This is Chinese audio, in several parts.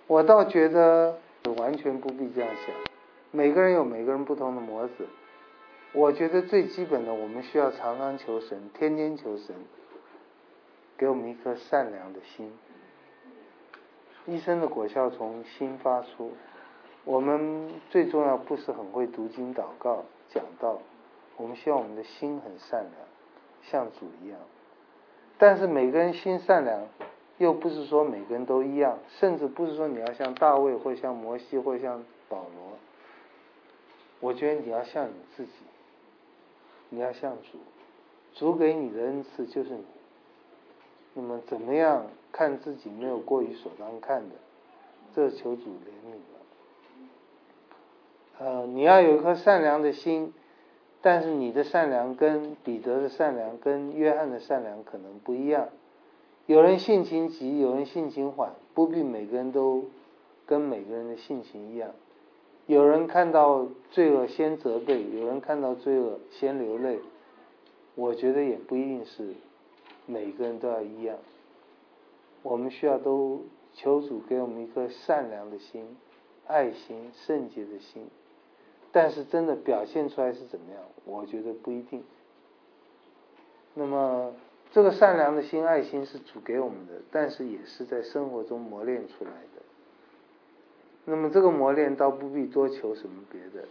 我倒觉得完全不必这样想，每个人有每个人不同的模子。我觉得最基本的，我们需要常常求神，天天求神，给我们一颗善良的心。一生的果效从心发出。我们最重要不是很会读经祷告讲道，我们希望我们的心很善良，像主一样。但是每个人心善良，又不是说每个人都一样，甚至不是说你要像大卫或像摩西或像保罗。我觉得你要像你自己，你要像主，主给你的恩赐就是你。那么怎么样看自己没有过于所当看的，这求主怜悯了。你要有一颗善良的心，但是你的善良跟彼得的善良跟约翰的善良可能不一样。有人性情急，有人性情缓，不必每个人都跟每个人的性情一样。有人看到罪恶先责备，有人看到罪恶先流泪。我觉得也不一定是每个人都要一样。我们需要都求主给我们一颗善良的心，爱心圣洁的心。但是真的表现出来是怎么样，我觉得不一定。那么这个善良的心爱心是主给我们的，但是也是在生活中磨练出来的。那么这个磨练倒不必多求什么别的，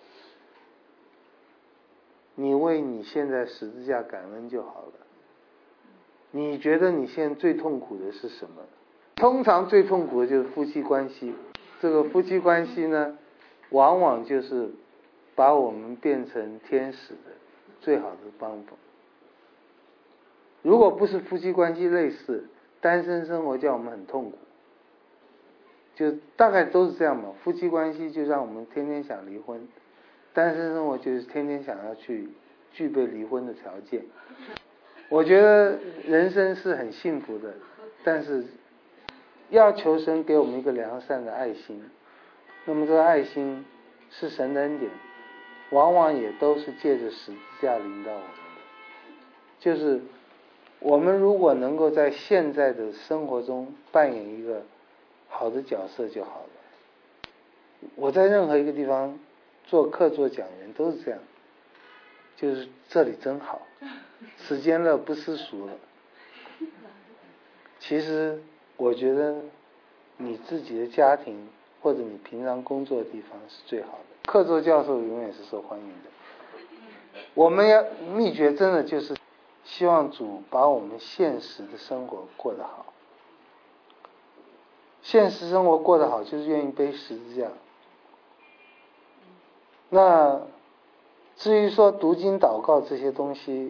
你为你现在十字架感恩就好了。你觉得你现在最痛苦的是什么？通常最痛苦的就是夫妻关系。这个夫妻关系呢，往往就是把我们变成天使的最好的帮法。如果不是夫妻关系类似，单身生活叫我们很痛苦，就大概都是这样嘛。夫妻关系就让我们天天想离婚，单身生活就是天天想要去具备离婚的条件。我觉得人生是很幸福的，但是要求神给我们一个良善的爱心。那么这个爱心是神的恩典，往往也都是借着十字架领导我们的。就是我们如果能够在现在的生活中扮演一个好的角色就好了。我在任何一个地方做客做讲员都是这样，就是这里真好，此间乐不思蜀了。其实我觉得你自己的家庭或者你平常工作的地方是最好的。客座教授永远是受欢迎的。我们要秘诀真的就是希望主把我们现实的生活过得好。现实生活过得好，就是愿意背十字架。那至于说读经祷告这些东西，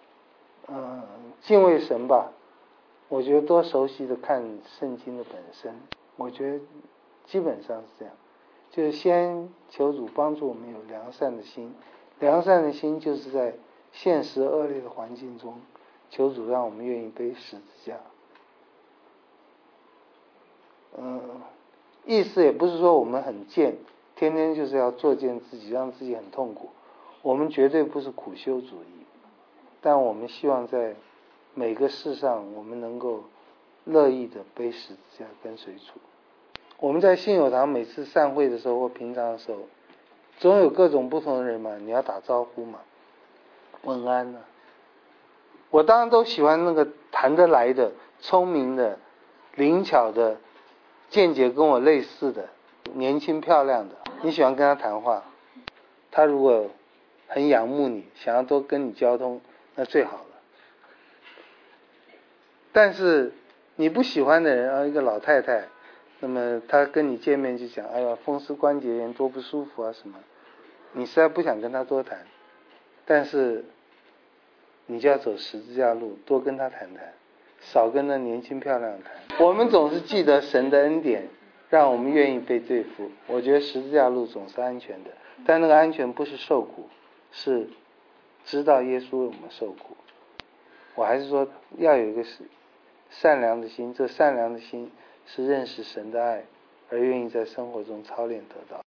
敬畏神吧，我觉得多熟悉的看圣经的本身，我觉得基本上是这样，就是先求主帮助我们有良善的心。良善的心就是在现实恶劣的环境中，求主让我们愿意背十字架。意思也不是说我们很贱，天天就是要作践自己，让自己很痛苦。我们绝对不是苦修主义，但我们希望在每个事上我们能够乐意的背十字架跟随主。我们在信友堂每次散会的时候或平常的时候，总有各种不同的人嘛，你要打招呼嘛，问安啊。我当然都喜欢那个谈得来的、聪明的、灵巧的、见解跟我类似的、年轻漂亮的，你喜欢跟他谈话。他如果很仰慕你，想要多跟你交通，那最好了。但是你不喜欢的人，一个老太太，那么她跟你见面就讲，哎呀，风湿关节炎多不舒服啊什么，你实在不想跟她多谈，但是你就要走十字架路，多跟她谈谈，少跟那年轻漂亮的谈。我们总是记得神的恩典，让我们愿意被对付。我觉得十字架路总是安全的，但那个安全不是受苦，是知道耶稣为我们受苦。我还是说要有一个善良的心，这善良的心是认识神的爱，而愿意在生活中操练得到。